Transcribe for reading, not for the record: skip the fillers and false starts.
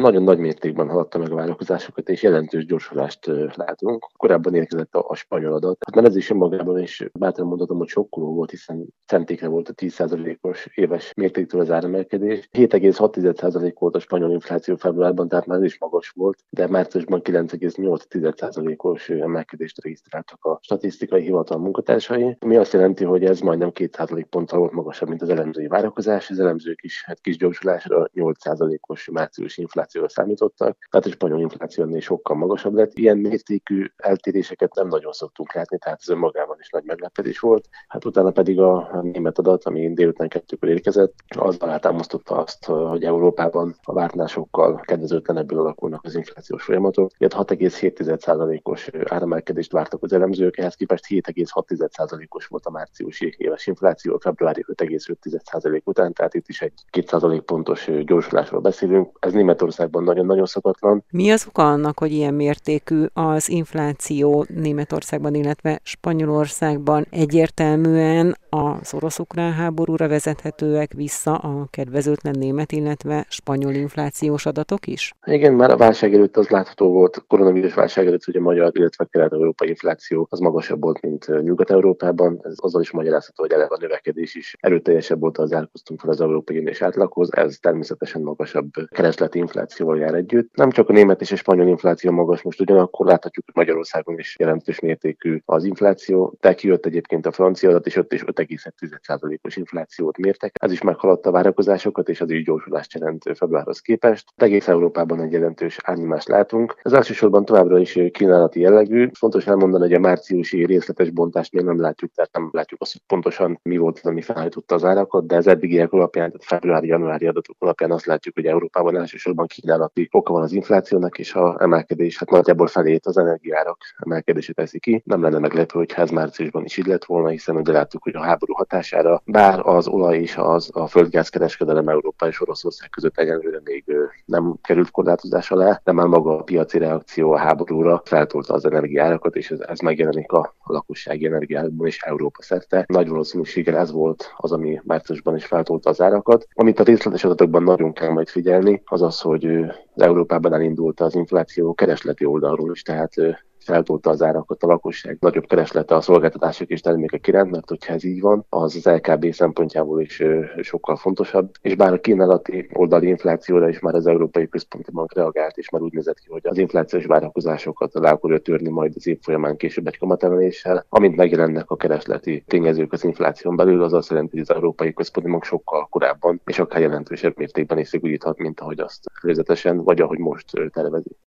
nagyon nagy mértékben haladta meg a várakozásokat, és jelentős gyorsulást látunk. Korábban érkezett a spanyol adat. Hát már ez is önmagában is bátran mondhatom, hogy sokkoló volt, hiszen centékre volt a 10%-os éves mértéktől az áremelkedés. 7,6% volt a spanyol infláció februárban, tehát már ez is magas volt, de márciusban 9,8%-os emelkedést regisztráltak a statisztikai hivatal munkatársai, ami azt jelenti, hogy ez majdnem 2%-ponttal volt magasabb, mint az elemzői várakozás. Az elemzők is kis gyorsulásra 8%-os március inflációra számítottak, tehát a spanyol infláció ennél sokkal magasabb lett. Ilyen mértékű eltéréseket nem nagyon szoktunk látni, tehát ez önmagában is nagy meglepetés volt. Hát utána pedig a német adat, ami délután 2-kor érkezett, az alátámasztotta azt, hogy Európában a vártnál sokkal kedvezőtlenebbül alakulnak az inflációs folyamatok. Ilyet 6,7%-os áremelkedést vártak az elemzők, ehhez képest 7,6%-os volt a márciusi éves infláció, a februári 5,5% után, tehát itt is egy 2% pontos gyorsulásról beszélünk. Ez Németországban nagyon-nagyon szokatlan. Mi az oka annak, hogy ilyen mértékű az infláció Németországban, illetve Spanyolországban? Egyértelműen az orosz-ukrán háborúra vezethetőek vissza a kedvezőtlen német, illetve spanyol inflációs adatok is? Igen, már a válság előtt az látható volt, koronavírus válság előtt, hogy a magyar, illetve kelet-európai infláció az magasabb volt, mint Nyugat-Európában. Ez azzal is magyarázható, hogy eleve a növekedés is erőteljesebb volt, az elkoztunk fel az Európai Uniós átlaghoz. Ez természetesen magasabb keresleti inflációval jár együtt. Nem csak a német és a spanyol infláció magas, most ugyanakkor láthatjuk, hogy Magyarországon is jelentős mértékű az infláció, de kijött egyébként a francia adat, és ott is 5,7%-os inflációt mértek. Ez is meghaladta a várakozásokat, és az is gyorsulást jelent februárhoz képest. Egész Európában egy jelentős árnyomást látunk. Ez elsősorban továbbra is kínálati jellegű. Fontos elmondani, hogy a márciusi részletes bontást még nem látjuk, tehát nem látjuk azt, hogy pontosan mi volt az, ami felhajtotta az árakat, de az eddigiek alapján, tehát februári-januári adatok alapján azt látjuk, hogy Európában elsősorban kínálati oka van az inflációnak, és a emelkedés hát nagyjából felét az energiárak emelkedése teszi ki. Nem lenne meglepő, hogyha ez márciusban is így lett volna, hiszen ugye láttuk, hogy a háború hatására, bár az olaj és a földgáz kereskedelem Európa és Oroszország között egyelőre még nem került korlátozás alá, de már maga a piaci reakció a háborúra feltolta az energiárakat, és ez megjelenik a lakossági energiárakban is Európa szerte. Nagy valószínűséggel ez volt az, ami márciusban is feltolta az árakat. Amit a részletes adatokban nagyon kell majd figyelni, az az, hogy az Európában elindult az infláció keresleti oldalról is, tehát feltolta az árakat a lakosság nagyobb kereslete a szolgáltatások és termékek iránt, mert hogyha ez így van, az LKB szempontjából is sokkal fontosabb. És bár a kínálati oldali inflációra is már az Európai Központi Bank reagált, és már úgy nézett ki, hogy az inflációs várakozásokat le akarja törni majd az év folyamán később egy kamatemeléssel. Amint megjelennek a keresleti tényezők az infláción belül, az azt jelenti, hogy az Európai Központi Bank sokkal korábban és akár jelentősebb mértékben is szigoríthat, mint ahogy azt előzetesen, vagy ahogy most tervezi.